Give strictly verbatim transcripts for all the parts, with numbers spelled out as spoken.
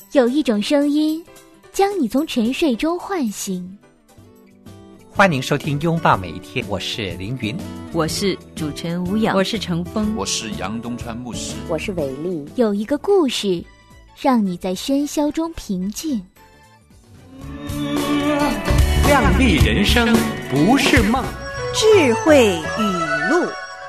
有一种声音将你从沉睡中唤醒。 欢迎收听拥抱每一天，我是凌云， 我是主持人吴雅， 我是程峰， 我是杨东川牧师， 我是伟丽。 有一个故事让你在喧嚣中平静。 亮丽人生不是梦， 智慧语录。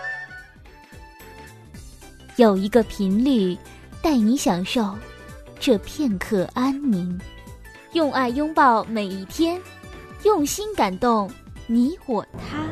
有一个频率带你享受这片刻安宁，用爱拥抱每一天，用心感动你我他。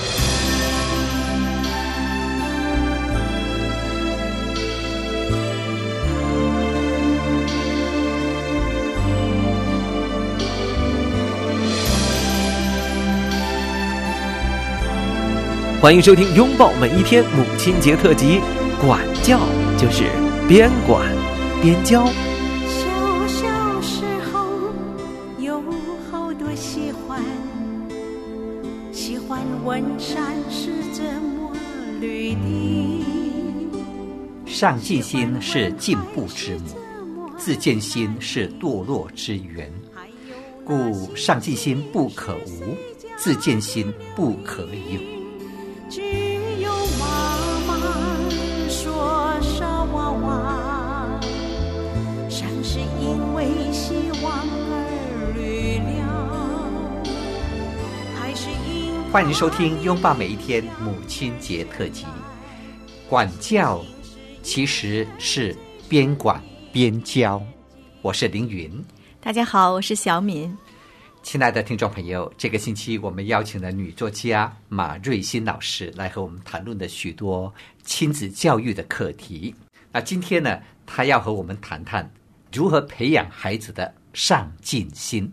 欢迎收听拥抱每一天母亲节特辑，管教就是边管边教。 小小时候有好多喜欢，喜欢问山是怎么绿的。 上进心是进步之母，自荐心是堕落之源，故上进心不可无，自荐心不可有。 只有妈妈说傻娃娃，山是因为希望而绿了，还是因为…… 欢迎收听拥抱每一天母亲节特辑。管教其实是边管边教，我是凌云。 大家好，我是小敏。 亲爱的听众朋友，这个星期我们邀请了女作家马瑞欣老师来和我们谈论的许多亲子教育的课题。那今天呢，她要和我们谈谈如何培养孩子的上进心。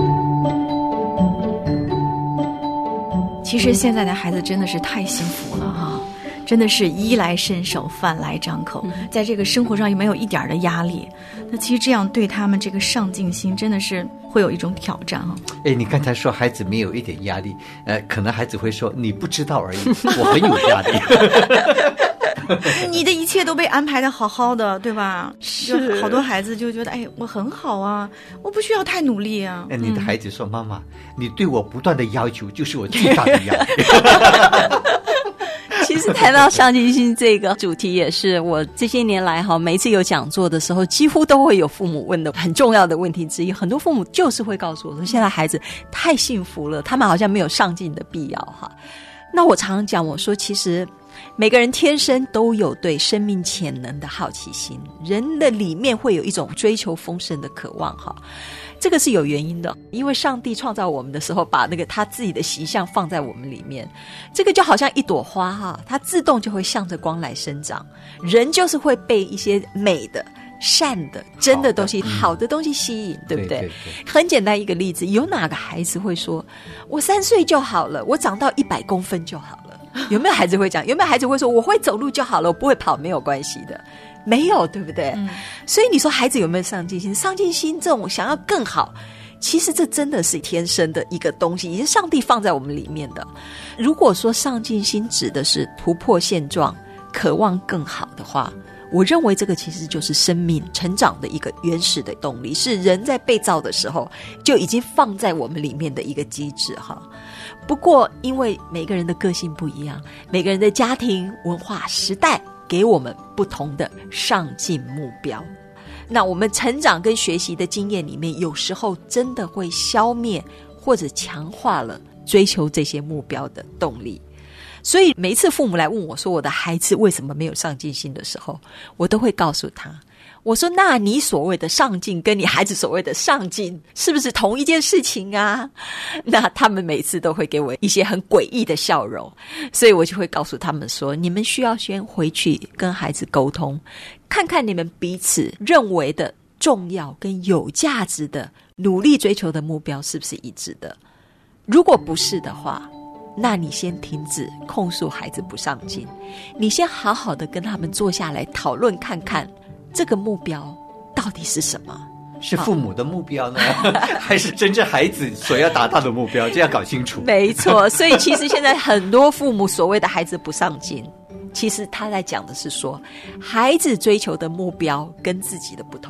其实现在的孩子真的是太幸福了哈，真的是衣来伸手，饭来张口，在这个生活上又没有一点的压力。那其实这样对他们这个上进心真的是会有一种挑战啊。 哎，你刚才说孩子没有一点压力，呃，可能孩子会说你不知道而已，我很有压力。 你的一切都被安排的好好的，对吧？是，好多孩子就觉得，哎，我很好啊，我不需要太努力啊。 哎，你的孩子说，嗯，妈妈，你对我不断的要求，就是我最大的压力。 其实谈到上进心这个主题，也是我这些年来哈，每一次有讲座的时候，几乎都会有父母问的很重要的问题之一。很多父母就是会告诉我说，现在孩子太幸福了，他们好像没有上进的必要哈。那我常常讲，我说其实每个人天生都有对生命潜能的好奇心，人的里面会有一种追求丰盛的渴望哈。这个是有原因的，因为上帝创造我们的时候，把那个他自己的形象放在我们里面，这个就好像一朵花哈，它自动就会向着光来生长。人就是会被一些美的、善的、真的东西、好的东西吸引，对不对？对对对。很简单一个例子，有哪个孩子会说，我三岁就好了，我长到一百公分就好了？有没有孩子会讲？有没有孩子会说，我会走路就好了，我不会跑没有关系的？没有，对不对？嗯，所以你说孩子有没有上进心？上进心这种想要更好，其实这真的是天生的一个东西，也是上帝放在我们里面的。如果说上进心指的是突破现状，渴望更好的话，我认为这个其实就是生命成长的一个原始的动力，是人在被造的时候就已经放在我们里面的一个机制哈。不过因为每个人的个性不一样，每个人的家庭、文化、时代给我们不同的上进目标，那我们成长跟学习的经验里面，有时候真的会消灭或者强化了追求这些目标的动力。所以每一次父母来问我说我的孩子为什么没有上进心的时候，我都会告诉他，我说那你所谓的上进跟你孩子所谓的上进是不是同一件事情啊？那他们每次都会给我一些很诡异的笑容，所以我就会告诉他们说，你们需要先回去跟孩子沟通，看看你们彼此认为的重要跟有价值的努力追求的目标是不是一致的。如果不是的话，那你先停止控诉孩子不上进，你先好好的跟他们坐下来讨论看看这个目标到底是什么， 是父母的目标呢，还是真正孩子所要达到的目标？这要搞清楚。 没错，所以其实现在很多父母所谓的孩子不上进，其实他在讲的是说，孩子追求的目标跟自己的不同。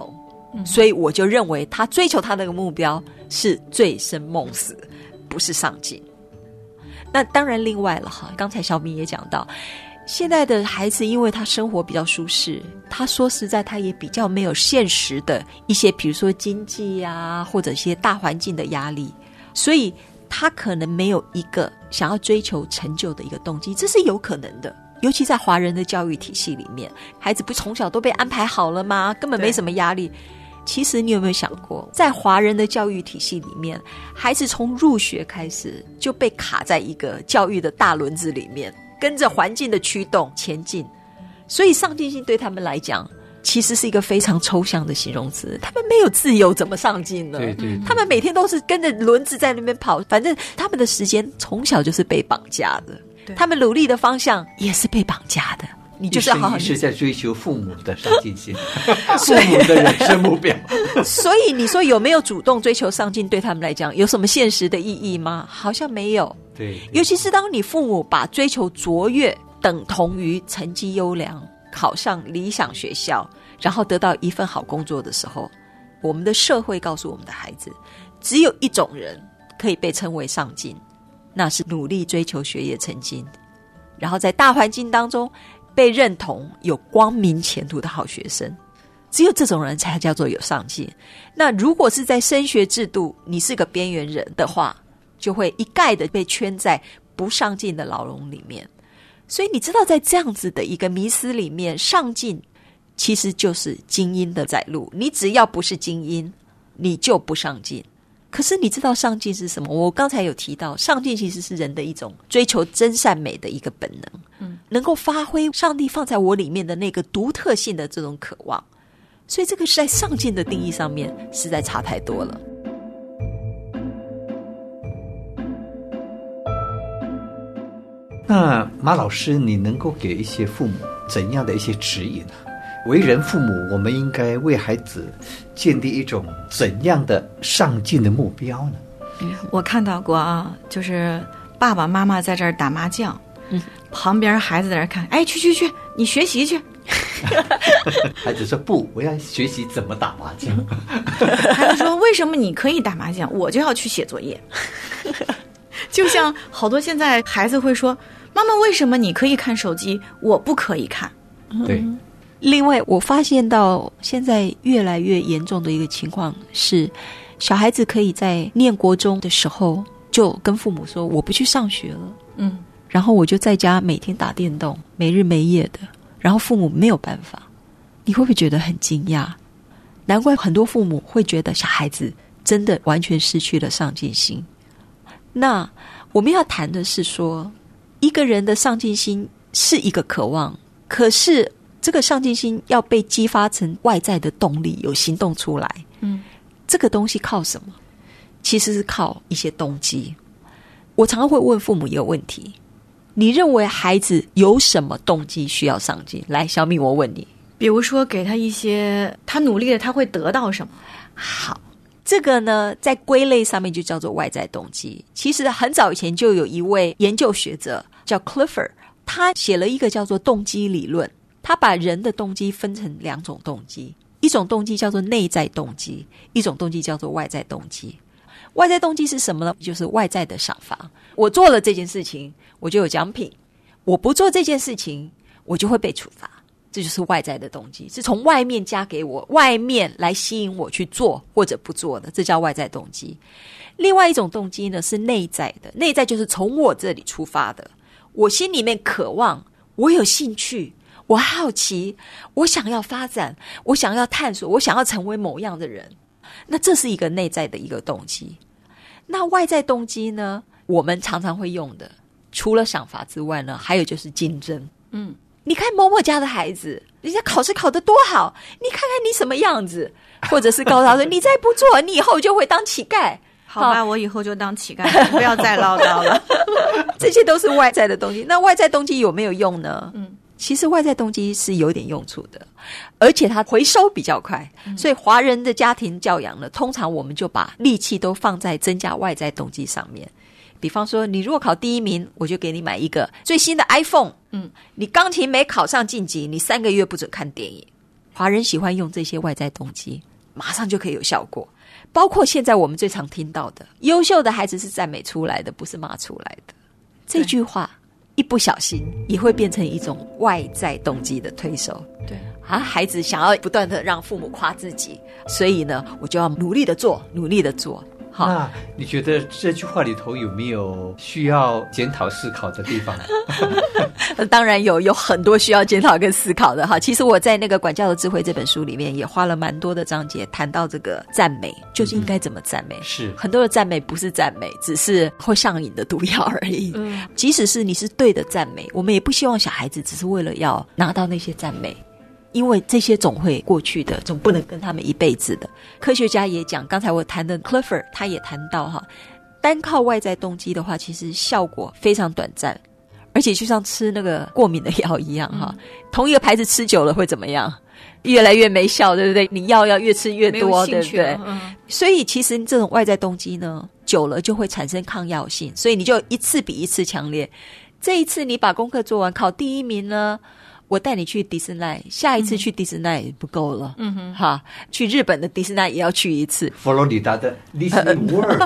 嗯、所以我就认为他追求他那个目标是醉生梦死，不是上进。那当然另外了哈，刚才小敏也讲到，现在的孩子因为他生活比较舒适，他说实在他也比较没有现实的一些比如说经济啊或者一些大环境的压力，所以他可能没有一个想要追求成就的一个动机，这是有可能的。尤其在华人的教育体系里面，孩子不从小都被安排好了吗？根本没什么压力。其实你有没有想过，在华人的教育体系里面，孩子从入学开始就被卡在一个教育的大轮子里面，跟着环境的驱动前进，所以上进心对他们来讲其实是一个非常抽象的形容词，他们没有自由怎么上进呢？ 对对对， 他们每天都是跟着轮子在那边跑，反正他们的时间从小就是被绑架的，他们努力的方向也是被绑架的。你就是要好好是在追求父母的上进心父母的人生目标所以你说有没有主动追求上进对他们来讲有什么现实的意义吗？好像没有。 对， 尤其是当你父母把追求卓越等同于成绩优良，考上理想学校，然后得到一份好工作的时候，我们的社会告诉我们的孩子，只有一种人可以被称为上进，那是努力追求学业成绩，然后在大环境当中被认同有光明前途的好学生，只有这种人才叫做有上进。那如果是在升学制度你是个边缘人的话，就会一概的被圈在不上进的牢笼里面。所以你知道在这样子的一个迷思里面，上进其实就是精英的载路，你只要不是精英你就不上进。可是你知道上进是什么？我刚才有提到，上进其实是人的一种追求真善美的一个本能，嗯，能够发挥上帝放在我里面的那个独特性的这种渴望。所以这个是在上进的定义上面实在差太多了。 那马老师，你能够给一些父母怎样的一些指引呢？为人父母，我们应该为孩子建立一种怎样的上进的目标呢？ 我看到过啊，就是爸爸妈妈在这儿打麻将，嗯，旁边孩子在这儿看，哎，去去去，你学习去。 孩子说不，我要学习怎么打麻将。 孩子说为什么你可以打麻将，我就要去写作业。就像好多现在孩子会说，妈妈为什么你可以看手机，我不可以看？ 对。 另外我发现到现在越来越严重的一个情况是，小孩子可以在念国中的时候就跟父母说我不去上学了，嗯，然后我就在家每天打电动，没日没夜的，然后父母没有办法。你会不会觉得很惊讶？难怪很多父母会觉得小孩子真的完全失去了上进心。那我们要谈的是说，一个人的上进心是一个渴望，可是这个上进心要被激发成外在的动力，有行动出来。嗯，这个东西靠什么？其实是靠一些动机。我常常会问父母一个问题，你认为孩子有什么动机需要上进？来，小敏，我问你。 比如说给他一些他努力了他会得到什么。 好，这个呢在归类上面就叫做外在动机。其实很早以前就有一位研究学者叫 Clifford， 他写了一个叫做动机理论。他把人的动机分成两种动机，一种动机叫做内在动机，一种动机叫做外在动机。外在动机是什么呢？就是外在的赏罚，我做了这件事情我就有奖品，我不做这件事情我就会被处罚，这就是外在的动机，是从外面加给我，外面来吸引我去做或者不做的，这叫外在动机。另外一种动机呢是内在的，内在就是从我这里出发的，我心里面渴望，我有兴趣，我好奇，我想要发展，我想要探索，我想要成为某样的人，那这是一个内在的一个动机。那外在动机呢，我们常常会用的，除了赏罚之外呢，还有就是竞争。嗯，你看某某家的孩子，人家考试考得多好，你看看你什么样子，或者是告诉他说你再不做，你以后就会当乞丐。 好吧，我以后就当乞丐，不要再唠叨了。 这些都是外在的东西。那外在动机有没有用呢？嗯，其实外在动机是有点用处的，而且它回收比较快。嗯，所以华人的家庭教养呢，通常我们就把力气都放在增加外在动机上面。比方说，你如果考第一名，我就给你买一个最新的 iPhone。嗯，你钢琴没考上晋级，你三个月不准看电影。华人喜欢用这些外在动机。 马上就可以有效果。包括现在我们最常听到的，优秀的孩子是赞美出来的，不是骂出来的。这句话一不小心也会变成一种外在动机的推手。 对啊，孩子想要不断的让父母夸自己，所以呢，我就要努力的做，努力的做。好， 那你觉得这句话里头有没有需要检讨思考的地方？ 当然有，有很多需要检讨跟思考的哈。其实我在那个《管教的智慧》这本书里面也花了蛮多的章节谈到这个赞美，就是应该怎么赞美。嗯、 是很多的赞美不是赞美，只是会上瘾的毒药而已。嗯，即使是你是对的赞美，我们也不希望小孩子只是为了要拿到那些赞美。因为这些总会过去的，总不能跟他们一辈子的。科学家也讲，刚才我谈的 Clifford 他也谈到哈，单靠外在动机的话，其实效果非常短暂，而且就像吃那个过敏的药一样哈、嗯，同一个牌子吃久了会怎么样？越来越没效，对不对？你药要越吃越多，对不对？嗯、所以其实这种外在动机呢，久了就会产生抗药性，所以你就一次比一次强烈。这一次你把功课做完，考第一名呢，我带你去迪士尼，下一次去迪士尼不够了，嗯哼，哈，去日本的迪士尼也要去一次， 佛罗里达的 Disney World，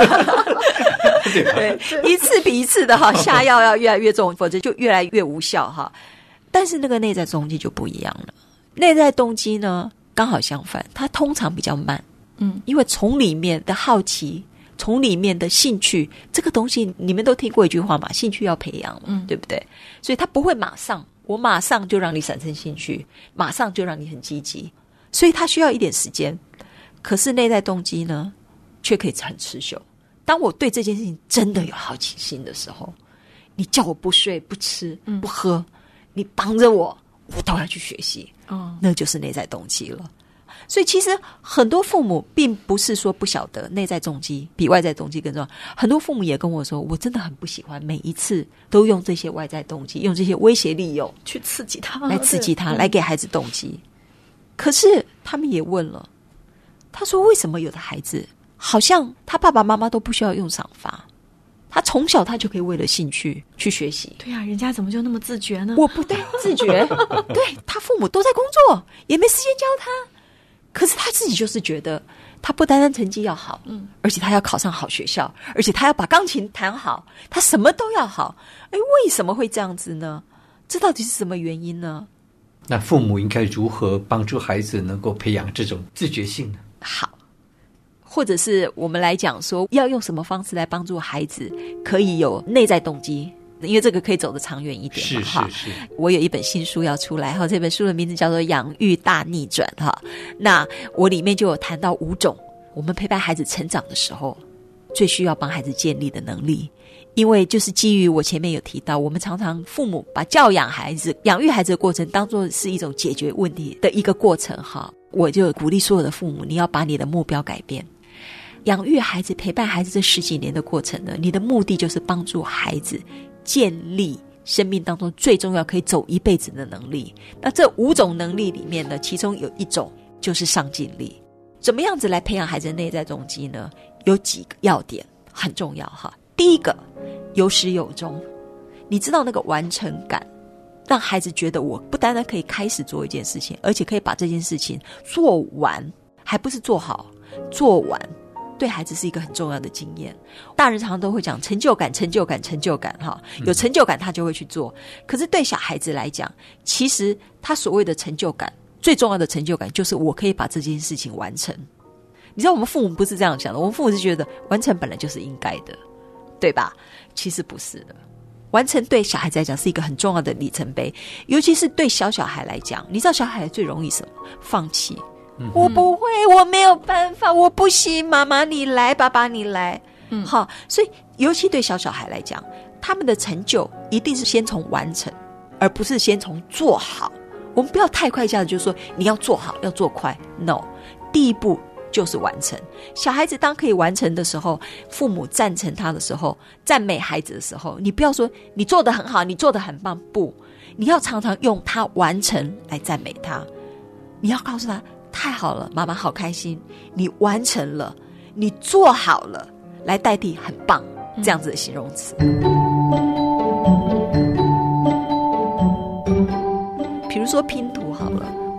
对，一次比一次的哈，下药要越来越重，否则就越来越无效哈。但是那个内在动机就不一样了，内在动机呢刚好相反，它通常比较慢，嗯，因为从里面的好奇，从里面的兴趣，这个东西你们都听过一句话嘛，兴趣要培养嘛，嗯，对不对？所以它不会马上。我马上就让你产生兴趣，马上就让你很积极，所以它需要一点时间。可是内在动机呢，却可以很持久。当我对这件事情真的有好奇心的时候，你叫我不睡、不吃、不喝，你帮着我，我都要去学习。哦，那就是内在动机了。所以其实很多父母并不是说不晓得内在动机比外在动机更重要，很多父母也跟我说，我真的很不喜欢每一次都用这些外在动机，用这些威胁利诱去刺激他， 来刺激他，来给孩子动机。可是他们也问了，他说为什么有的孩子好像他爸爸妈妈都不需要用赏罚，他从小他就可以为了兴趣去学习。 对啊，人家怎么就那么自觉呢？ 我不对自觉对，他父母都在工作，也没时间教他，可是他自己就是觉得他不单单成绩要好，嗯，而且他要考上好学校，而且他要把钢琴弹好，他什么都要好。哎，为什么会这样子呢？这到底是什么原因呢？ 那父母应该如何帮助孩子能够培养这种自觉性呢？ 好，或者是我们来讲说，要用什么方式来帮助孩子可以有内在动机？因为这个可以走得长远一点嘛， 是是是。 我有一本新书要出来，哈，这本书的名字叫做《养育大逆转》哈。那我里面就有谈到五种我们陪伴孩子成长的时候最需要帮孩子建立的能力。因为就是基于我前面有提到，我们常常父母把教养孩子、养育孩子的过程当作是一种解决问题的一个过程哈。我就鼓励所有的父母，你要把你的目标改变。养育孩子、陪伴孩子这十几年的过程呢，你的目的就是帮助孩子建立生命当中最重要可以走一辈子的能力。那这五种能力里面呢，其中有一种就是上进力。怎么样子来培养孩子的内在动机呢？有几个要点很重要哈。第一个，有始有终。你知道那个完成感，让孩子觉得我不单单可以开始做一件事情，而且可以把这件事情做完，还不是做好，做完。对孩子是一个很重要的经验。大人常常都会讲成就感成就感成就感哈，有成就感他就会去做。可是对小孩子来讲，其实他所谓的成就感，最重要的成就感就是我可以把这件事情完成。你知道我们父母不是这样想的，我们父母是觉得完成本来就是应该的，对吧？其实不是的，完成对小孩子来讲是一个很重要的里程碑，尤其是对小小孩来讲，你知道小孩最容易什么？放弃。我不会，我没有办法，我不行，妈妈你来，爸爸你来。嗯，好，所以尤其对小小孩来讲，他们的成就一定是先从完成，而不是先从做好。我们不要太快一下子就说你要做好，要做快。No， 第一步就是完成。小孩子当可以完成的时候，父母赞成他的时候，赞美孩子的时候，你不要说你做得很好，你做得很棒，不，你要常常用他完成来赞美他。你要告诉他，太好了，妈妈好开心，你完成了，你做好了，来代替很棒这样子的形容词。比如说拼图好了，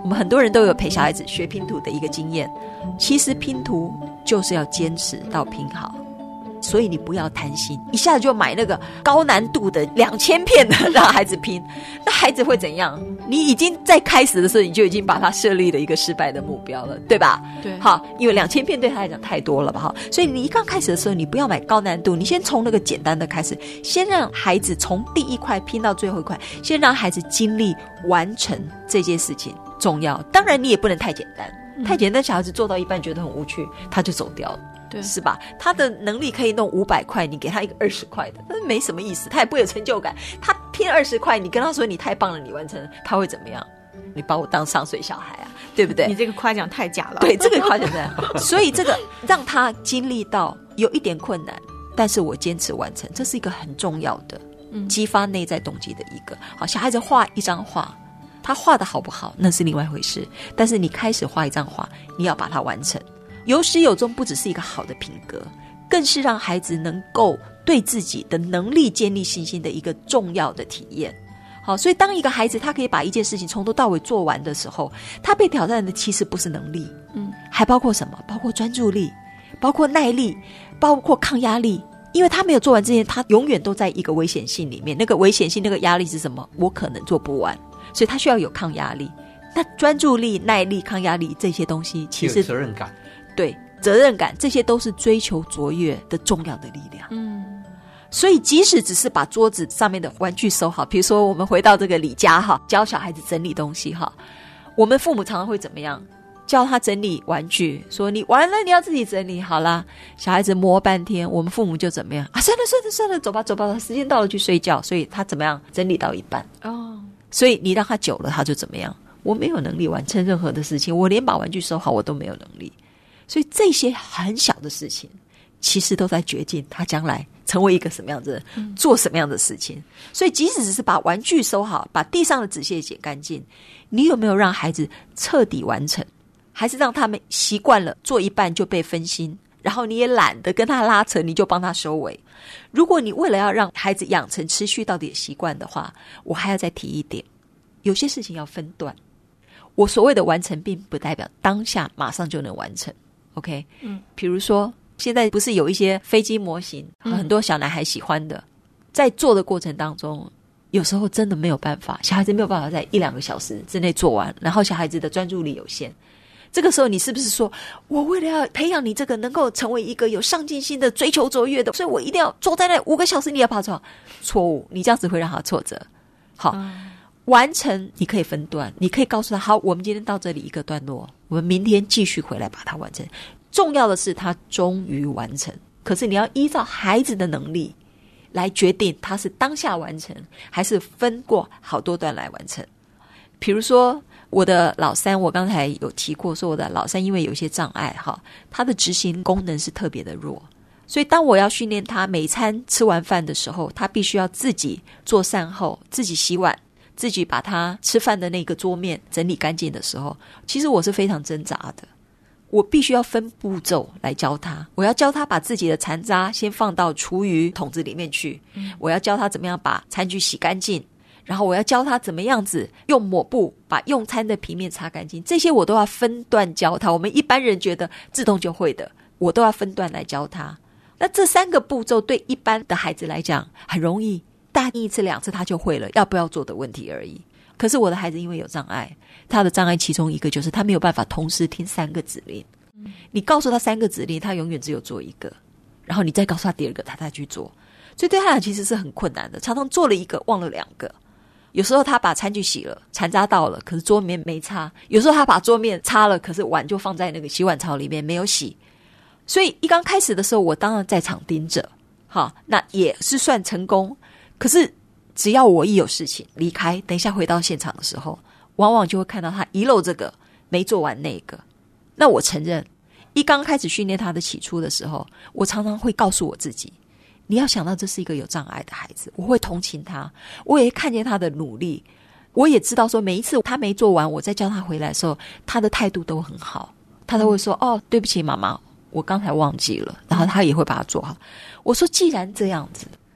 我们很多人都有陪小孩子学拼图的一个经验，其实拼图就是要坚持到拼好。所以你不要贪心，一下子就买那个高难度的两千片的让孩子拼，那孩子会怎样？你已经在开始的时候，你就已经把他设立了一个失败的目标了，对吧？ 对， 好，因为两千片对他来讲太多了吧？哈，所以你一刚开始的时候，你不要买高难度，你先从那个简单的开始，先让孩子从第一块拼到最后一块，先让孩子经历完成这件事情重要。当然，你也不能太简单，嗯、太简单，小孩子做到一半觉得很无趣，他就走掉了。是吧？他的能力可以弄五百块，你给他一个二十块的，那没什么意思，他也不会有成就感。他拼二十块，你跟他说你太棒了，你完成了，他会怎么样？你把我当上水小孩啊，对不对？ 你这个夸奖太假了。 对，这个夸奖太假。所以这个让他经历到有一点困难，但是我坚持完成，这是一个很重要的激发内在动机的一个。好，小孩子画一张画，他画的好不好那是另外一回事，但是你开始画一张画，你要把它完成。有始有终不只是一个好的品格，更是让孩子能够对自己的能力建立信心的一个重要的体验。好，所以当一个孩子他可以把一件事情从头到尾做完的时候，他被挑战的其实不是能力，嗯，还包括什么？包括专注力，包括耐力，包括抗压力。因为他没有做完这件，他永远都在一个危险性里面，那个危险性那个压力是什么？我可能做不完，所以他需要有抗压力。那专注力、耐力、抗压力这些东西其实有责任感， 对，责任感，这些都是追求卓越的重要的力量。嗯，所以即使只是把桌子上面的玩具收好，比如说我们回到这个李家哈，教小孩子整理东西哈，我们父母常常会怎么样？教他整理玩具，说你完了你要自己整理好啦。小孩子摸半天，我们父母就怎么样啊？算了算了算了，走吧走吧，时间到了去睡觉。所以他怎么样？整理到一半哦，所以你让他久了，他就怎么样？我没有能力完成任何的事情，我连把玩具收好我都没有能力。所以这些很小的事情其实都在决定他将来成为一个什么样子的、嗯、做什么样的事情。所以即使只是把玩具收好，把地上的纸屑捡干净，你有没有让孩子彻底完成？还是让他们习惯了做一半就被分心，然后你也懒得跟他拉扯，你就帮他收尾。如果你为了要让孩子养成持续到底的习惯的话，我还要再提一点，有些事情要分段。我所谓的完成并不代表当下马上就能完成 OK， 嗯，比如说现在不是有一些飞机模型、嗯、很多小男孩喜欢的，在做的过程当中有时候真的没有办法，小孩子没有办法在一两个小时之内做完，然后小孩子的专注力有限，这个时候你是不是说我为了要培养你这个能够成为一个有上进心的追求卓越的，所以我一定要坐在那五个小时，你也怕错？错误，你这样子会让他挫折。好、嗯，完成你可以分段，你可以告诉他好，我们今天到这里一个段落，我们明天继续回来把它完成。重要的是他终于完成，可是你要依照孩子的能力来决定他是当下完成还是分过好多段来完成。比如说我的老三，我刚才有提过说我的老三因为有一些障碍哈，他的执行功能是特别的弱，所以当我要训练他每餐吃完饭的时候，他必须要自己做善后，自己洗碗，自己把他吃饭的那个桌面整理干净的时候，其实我是非常挣扎的。我必须要分步骤来教他，我要教他把自己的残渣先放到厨余桶子里面去、嗯、我要教他怎么样把餐具洗干净，然后我要教他怎么样子用抹布把用餐的平面擦干净，这些我都要分段教他。我们一般人觉得自动就会的，我都要分段来教他。那这三个步骤对一般的孩子来讲很容易，答应一次两次他就会了，要不要做的问题而已。可是我的孩子因为有障碍，他的障碍其中一个就是他没有办法同时听三个指令、嗯、你告诉他三个指令，他永远只有做一个，然后你再告诉他第二个，他再去做，所以对他来讲其实是很困难的，常常做了一个忘了两个。有时候他把餐具洗了，残渣到了，可是桌面没擦，有时候他把桌面擦了，可是碗就放在那个洗碗槽里面没有洗。所以一刚开始的时候我当然在场盯着，好，那也是算成功。可是只要我一有事情离开，等一下回到现场的时候，往往就会看到他遗漏这个没做完那个。那我承认一刚开始训练他的起初的时候，我常常会告诉我自己，你要想到这是一个有障碍的孩子，我会同情他，我也看见他的努力，我也知道说每一次他没做完，我再叫他回来的时候，他的态度都很好，他都会说、嗯、哦对不起妈妈，我刚才忘记了，然后他也会把它做好。我说既然这样子，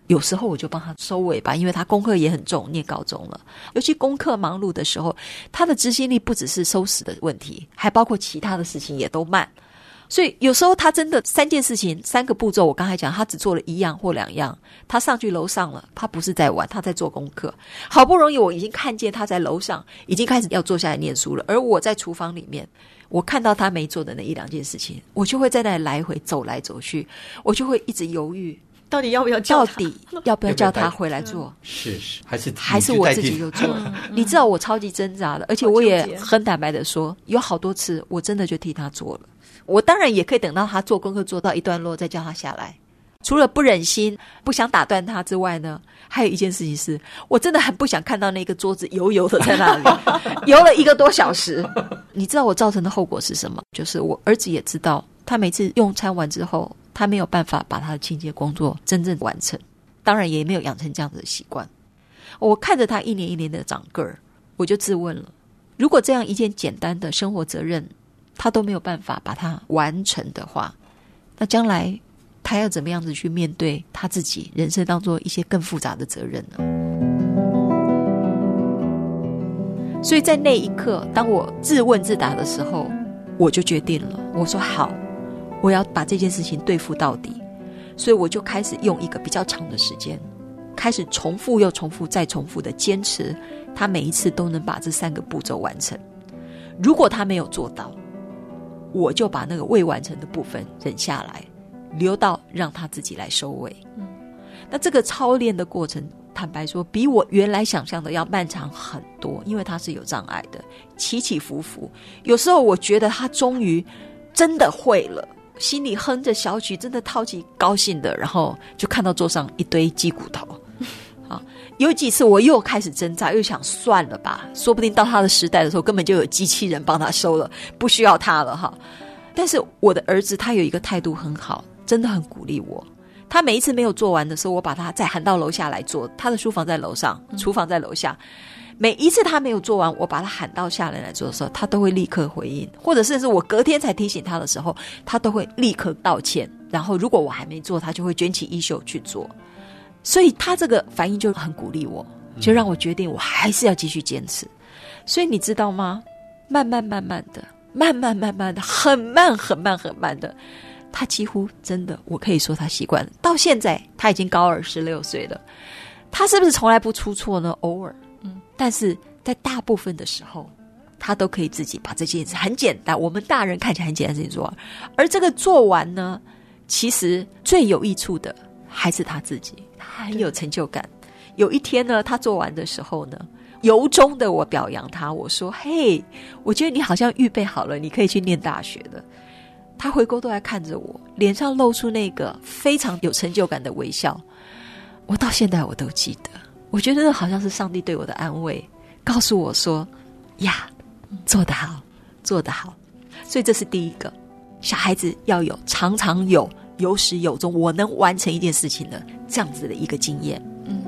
有时候我就帮他收尾吧，因为他功课也很重，念高中了，尤其功课忙碌的时候，他的执行力不只是收拾的问题，还包括其他的事情也都慢。所以有时候他真的三件事情三个步骤，我刚才讲他只做了一样或两样，他上去楼上了，他不是在玩，他在做功课。好不容易我已经看见他在楼上已经开始要坐下来念书了，而我在厨房里面，我看到他没做的那一两件事情，我就会在那里来回走来走去，我就会一直犹豫到底要不要叫他，到底要不要叫他回来做？ 是是，还是还是我自己就做？你知道我超级挣扎的，而且我也很坦白的说，有好多次我真的就替他做了。我当然也可以等到他做功课做到一段落再叫他下来。除了不忍心不想打断他之外呢，还有一件事情是我真的很不想看到那个桌子油油的在那里油了一个多小时。你知道我造成的后果是什么？就是我儿子也知道，他每次用餐完之后，他没有办法把他的清洁工作真正完成，当然也没有养成这样子的习惯。我看着他一年一年的长个儿，我就自问了，如果这样一件简单的生活责任他都没有办法把它完成的话，那将来他要怎么样子去面对他自己人生当中一些更复杂的责任呢？所以在那一刻，当我自问自答的时候，我就决定了，我说好，我要把这件事情对付到底。所以我就开始用一个比较长的时间，开始重复又重复再重复的坚持，他每一次都能把这三个步骤完成。如果他没有做到，我就把那个未完成的部分忍下来，留到让他自己来收尾。嗯，那这个操练的过程，坦白说比我原来想象的要漫长很多，因为他是有障碍的，起起伏伏。有时候我觉得他终于真的会了，心里哼着小曲，真的超级高兴的，然后就看到桌上一堆鸡骨头。好，有几次我又开始挣扎，又想算了吧，说不定到他的时代的时候根本就有机器人帮他收了，不需要他了哈。但是我的儿子他有一个态度很好，真的很鼓励我。他每一次没有做完的时候，我把他再喊到楼下来做，他的书房在楼上，厨房在楼下。每一次他没有做完，我把他喊到下来来做的时候，他都会立刻回应，或者甚至我隔天才提醒他的时候，他都会立刻道歉。然后如果我还没做，他就会卷起衣袖去做。所以他这个反应就很鼓励我，就让我决定我还是要继续坚持。所以你知道吗？慢慢慢慢的，慢慢慢慢的，很慢很慢很慢的，他几乎真的，我可以说他习惯了。到现在他已经高二十六岁了，他是不是从来不出错呢？偶尔，嗯，但是在大部分的时候，他都可以自己把这件事很简单，我们大人看起来很简单的事情做完。而这个做完呢，其实最有益处的还是他自己，他很有成就感。有一天呢，他做完的时候呢，由衷的我表扬他，我说：“嘿，我觉得你好像预备好了，你可以去念大学的。”他回过头来看着我，脸上露出那个非常有成就感的微笑。我到现在我都记得，我觉得那好像是上帝对我的安慰，告诉我说：“呀，做得好，做得好。”所以这是第一个，小孩子要有常常有有始有终，我能完成一件事情的这样子的一个经验。嗯。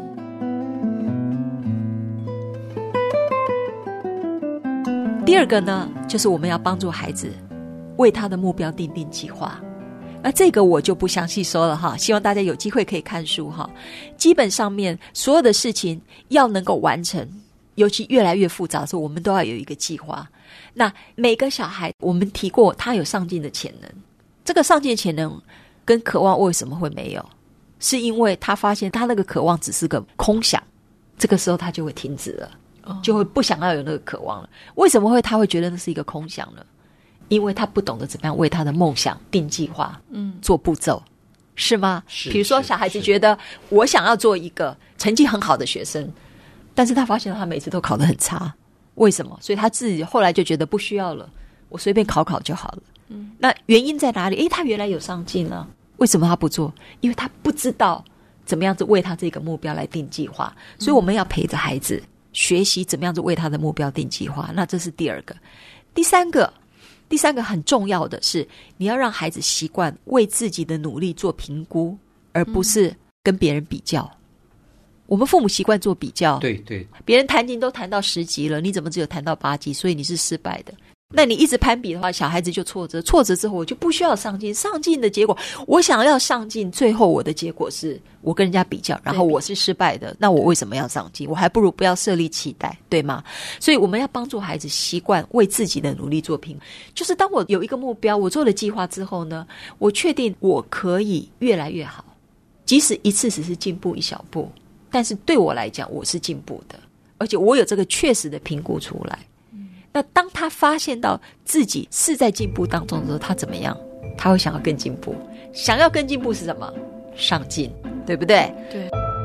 第二个呢，就是我们要帮助孩子为他的目标订定计划。那这个我就不详细说了哈，希望大家有机会可以看书哈。基本上面所有的事情要能够完成，尤其越来越复杂的时候，我们都要有一个计划。那每个小孩我们提过他有上进的潜能，这个上进的潜能跟渴望为什么会没有，是因为他发现他那个渴望只是个空想，这个时候他就会停止了，就会不想要有那个渴望了。为什么会他会觉得那是一个空想呢？因为他不懂得怎么样为他的梦想定计划，嗯，做步骤，是吗？ 是。 比如说小孩子觉得我想要做一个成绩很好的学生，但是他发现他每次都考得很差，为什么？所以他自己后来就觉得不需要了，我随便考考就好了。嗯，那原因在哪里？诶，他原来有上进了，为什么他不做？因为他不知道怎么样子为他这个目标来定计划。所以我们要陪着孩子学习怎么样子为他的目标定计划。那这是第二个。第三个第三个很重要的是，你要让孩子习惯为自己的努力做评估，而不是跟别人比较。我们父母习惯做比较， 对对， 别人弹琴都弹到十级了，你怎么只有弹到八级？所以你是失败的。 那你一直攀比的话，小孩子就挫折，挫折之后我就不需要上进，上进的结果我想要上进，最后我的结果是我跟人家比较，然后我是失败的，那我为什么要上进？我还不如不要设立期待，对吗？所以我们要帮助孩子习惯为自己的努力做评，就是当我有一个目标，我做了计划之后呢，我确定我可以越来越好，即使一次只是进步一小步，但是对我来讲我是进步的，而且我有这个确实的评估出来。那当他发现到自己是在进步当中的时候，他怎么样？他会想要更进步。想要更进步是什么？上进，对不对？ 对。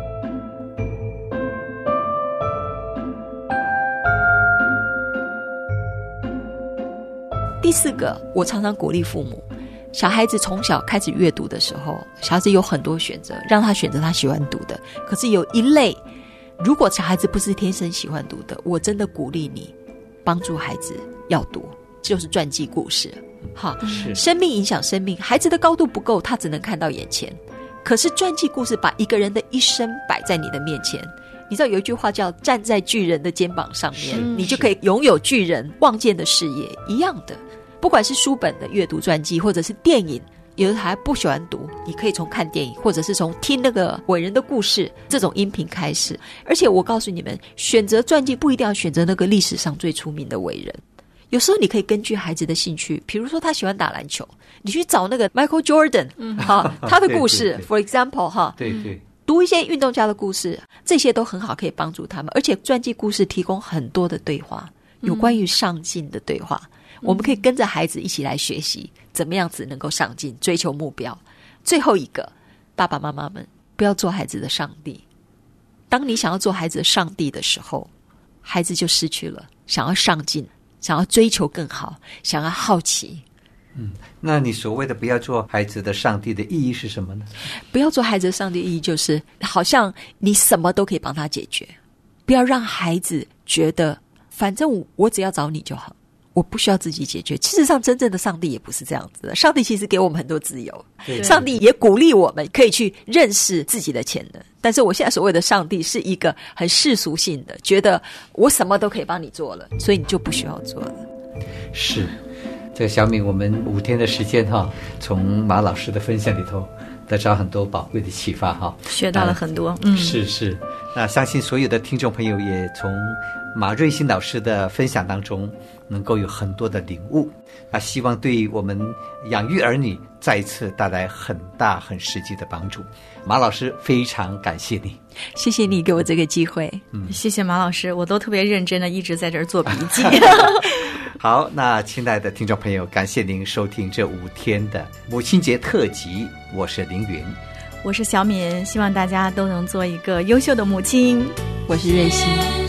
第四个，我常常鼓励父母，小孩子从小开始阅读的时候，小孩子有很多选择，让他选择他喜欢读的。可是有一类，如果小孩子不是天生喜欢读的，我真的鼓励你帮助孩子要读，就是传记故事。好，生命影响生命，孩子的高度不够，他只能看到眼前。可是传记故事把一个人的一生摆在你的面前，你知道有一句话叫站在巨人的肩膀上面，你就可以拥有巨人望见的视野。一样的，不管是书本的阅读传记，或者是电影，有的还不喜欢读，你可以从看电影或者是从听那个伟人的故事这种音频开始。而且我告诉你们，选择传记不一定要选择那个历史上最出名的伟人，有时候你可以根据孩子的兴趣，比如说他喜欢打篮球，你去找那个 Michael Jordan、嗯、他的故事对对对 for example 哈， 对对， 读一些运动家的故事，这些都很好，可以帮助他们。而且传记故事提供很多的对话，有关于上进的对话、嗯、我们可以跟着孩子一起来学习怎么样子能够上进，追求目标。最后一个，爸爸妈妈们不要做孩子的上帝。当你想要做孩子的上帝的时候，孩子就失去了想要上进，想要追求更好，想要好奇。 嗯，那你所谓的不要做孩子的上帝的意义是什么呢？ 不要做孩子的上帝的意义就是好像你什么都可以帮他解决，不要让孩子觉得反正我只要找你就好，我不需要自己解决。事实上真正的上帝也不是这样子的，上帝其实给我们很多自由，上帝也鼓励我们可以去认识自己的潜能。但是我现在所谓的上帝是一个很世俗性的，觉得我什么都可以帮你做了，所以你就不需要做了。 是，这个小敏，我们五天的时间哈，从马老师的分享里头得到很多宝贵的启发哈， 学到了很多。嗯， 是是。那相信所有的听众朋友也从马瑞新老师的分享当中能够有很多的领悟，那希望对我们养育儿女再一次带来很大很实际的帮助。马老师非常感谢你。 谢谢你给我这个机会。 嗯，谢谢马老师，我都特别认真的一直在这儿做笔记。 好，那亲爱的听众朋友，感谢您收听这五天的母亲节特辑，我是凌云， 我是小敏，希望大家都能做一个优秀的母亲。 我是瑞希。